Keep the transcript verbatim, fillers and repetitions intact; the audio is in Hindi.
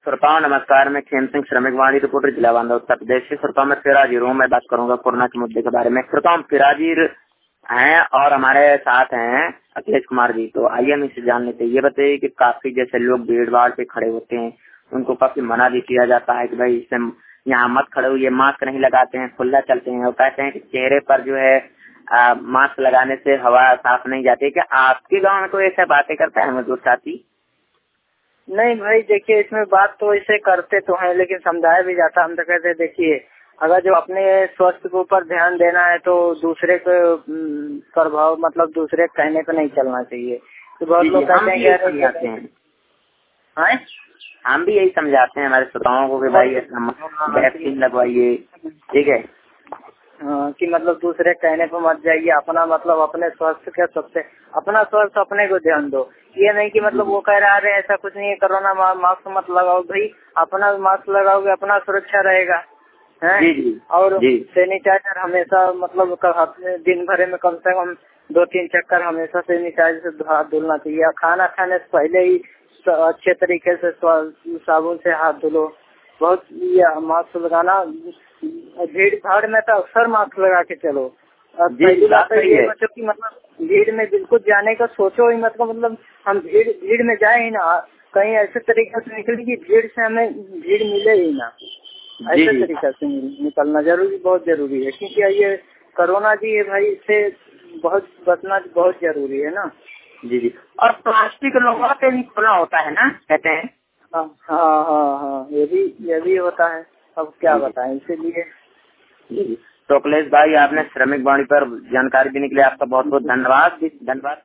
श्रोताओं नमस्कार, मैं खेम सिंह श्रमिक वाणी रिपोर्टर जिला बांदा उत्तर प्रदेश से। श्रोताओं मैं फिर हाजिर हूँ। मैं बात करूंगा कोरोना के मुद्दे के बारे में। श्रोताओं फिर हाजिर हैं और हमारे साथ हैं अखिलेश कुमार जी। तो आइए हम इसे जान लेते हैं। ये बताइए कि काफी जैसे लोग भीड़ भाड़ पे खड़े होते हैं, उनको काफी मना भी किया जाता है कि भाई इससे यहाँ मत खड़े हुए, मास्क नहीं लगाते हैं, खुला चलते हैं और कहते हैं कि चेहरे पर जो है आ, मास्क लगाने से हवा साफ नहीं जाती। क्या आपके गाँव में कोई ऐसा बातें करता है मजदूर साथी? नहीं भाई, देखिए इसमें बात तो ऐसे करते तो हैं, लेकिन समझाया भी जाता। हम तो कहते हैं देखिए, अगर जो अपने स्वास्थ्य के ऊपर ध्यान देना है तो दूसरे के प्रभाव मतलब दूसरे के कहने पे नहीं चलना चाहिए। तो बहुत लोग कहते हैं हाँ, हम भी यही समझाते हैं हमारे श्रोताओं को कि भाई वैक्सीन लगवाइए, ठीक है। हाँ, कि मतलब दूसरे कहने पे मत जाइए, अपना मतलब अपने स्वास्थ्य के सबसे अपना स्वास्थ्य अपने को ध्यान दो। ये नहीं कि मतलब वो कह रहा है ऐसा कुछ नहीं है, कोरोना मास्क मत लगाओ। भाई अपना मास्क लगाओगे अपना सुरक्षा रहेगा है। जी जी, और जी। सैनिटाइजर हमेशा मतलब दिन भर में कम से कम दो तीन चक्कर हमेशा सैनिटाइजर से हाथ धुलना चाहिए। खाना खाने से पहले ही अच्छे तरीके से साबुन से हाथ धुलो। बहुत ये मास्क लगाना, भीड़ भाड़ में तो अक्सर मास्क लगा के चलो। पहली बात तो ये बच्चों की मतलब भीड़ में बिल्कुल जाने का सोचो ही मत। मतलब हम भीड़ भीड़ में जाए ही ना, कहीं ऐसे तरीके से निकले कि भीड़ से हमें भीड़ मिले ही ना, ऐसे तरीके से निकलना जरूरी बहुत जरूरी है। क्योंकि ये कोरोना जी है भाई, इससे बहुत बचना बहुत जरूरी है ना। जी जी। और प्लास्टिक लोगों पे भी खुला होता है ना, कहते हैं। हाँ हाँ हाँ हाँ, ये भी ये भी होता है। अब क्या बताएं, इसीलिए। तो अखिलेश भाई, आपने श्रमिक वाणी पर जानकारी देने के लिए आपका बहुत बहुत धन्यवाद। धन्यवाद।